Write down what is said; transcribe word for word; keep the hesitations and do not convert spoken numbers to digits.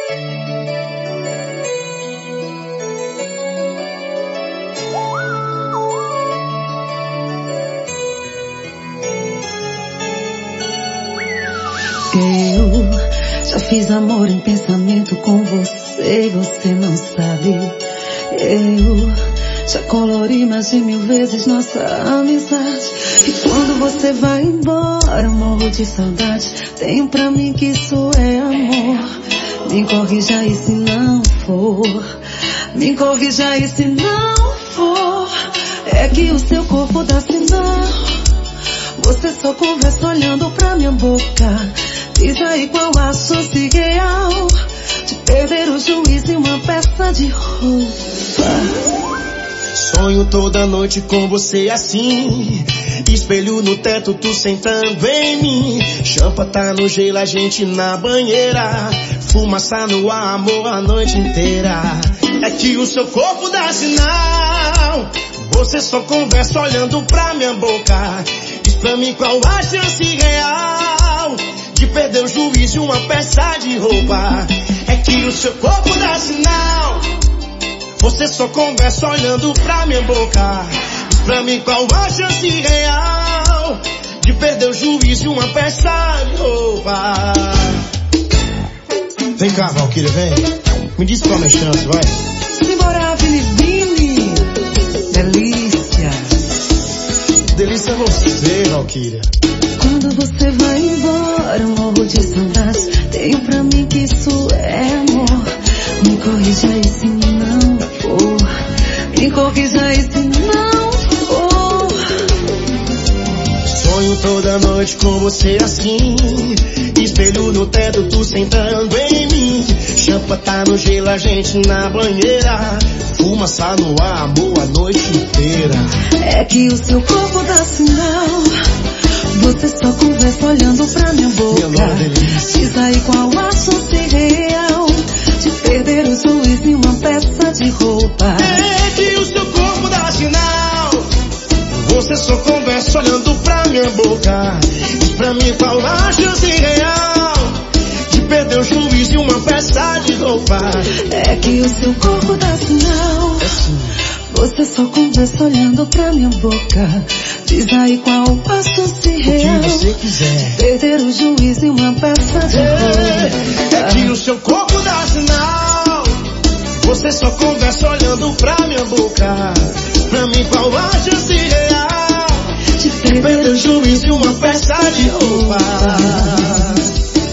Eu já fiz amor em pensamento com você e você não sabe. Eu já colori mais de mil vezes nossa amizade. E quando você vai embora eu morro de saudade. Tenho pra mim que isso é amor. Me corrija aí se não for. Me corrija aí se não for. É que o seu corpo dá sinal. Você só conversa olhando pra minha boca. Diz aí qual a chance real de perder o juízo em uma peça de roupa. Sonho toda noite com você assim. Espelho no teto, tu sentando em mim. Champa tá no gelo, a gente na banheira. Fumaça no ar, amor, a noite inteira. É que o seu corpo dá sinal. Você só conversa olhando pra minha boca. Diz pra mim qual a chance real de perder o juízo e uma peça de roupa. É que o seu corpo dá sinal. Você só conversa olhando pra minha boca. Diz pra mim qual a chance real de perder o juízo e uma peça de roupa. Vem cá, Valkyria, vem. Me diz qual é a minha chance, vai. Simbora, Vini Vini. Delícia. Delícia é você, Valkyria. Quando você vai embora eu morro de saudade. Tenho pra mim que isso é amor. Me corrija aí se não for. Me corrija aí se não for. Sonho toda noite com você assim. Espelho no teto, tu sentando em mim. Champa tá no gelo, a gente na banheira. Fumaça no ar, amor, a noite inteira. É que o seu corpo dá sinal. Você só conversa olhando pra minha boca. Diz aí qual a chance real de perder o juízo em uma peça de roupa. É que o seu corpo dá sinal. Você só conversa olhando pra minha boca. Diz pra mim qual a chance real de perder o juízo em uma peça de roupa. É que o seu corpo dá sinal. Você só conversa olhando pra minha boca. Diz aí qual a chance real o que você quiser de perder o juízo em uma peça de roupa. É que o seu corpo dá sinal. Você só conversa olhando pra minha boca. Pra mim qual a chance real de perder o juízo em uma peça de roupa.